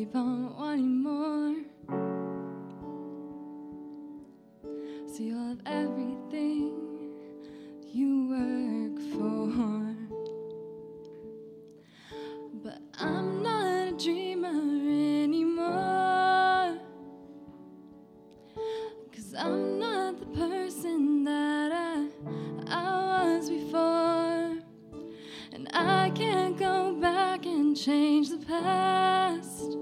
keep on wanting more. So you'll have everything you work for. But I'm not a dreamer anymore, 'cause I'm not the person that I was before. And I can't go back and change the past.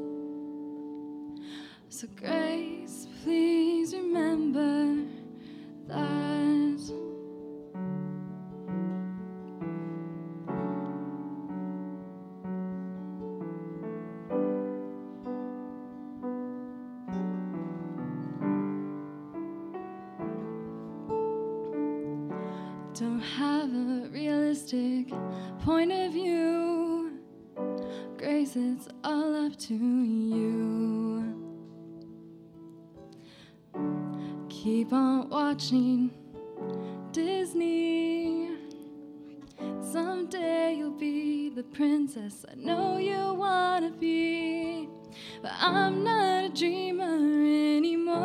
So Grace, please remember that. Don't have a realistic point of view. Grace, it's all up to you. Keep on watching Disney. Someday you'll be the princess I know you wanna be. But I'm not a dreamer anymore.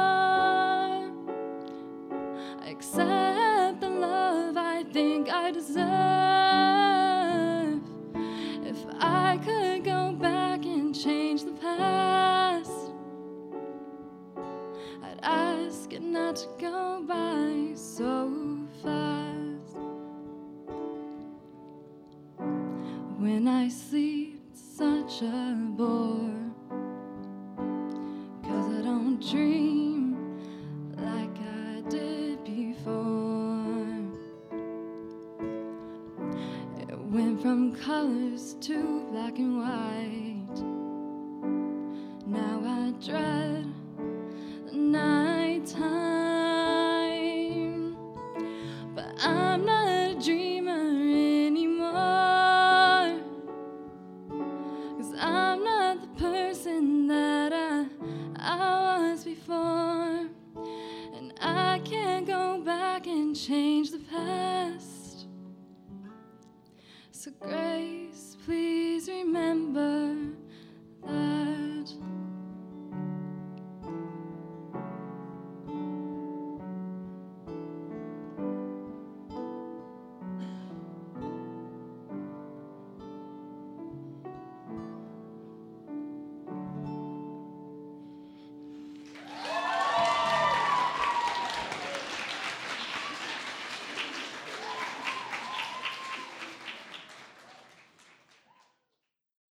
I accept the love I think I deserve. If I could go back and change the past, I'd ask it not to go by so fast. When I sleep, it's such a bore, 'cause I don't dream like I did before. It went from colors to black and white. Now I dread the nighttime. But I'm not a dreamer anymore, 'cause I'm not the person that I was before. And I can't go back and change the past. So Grace, please remember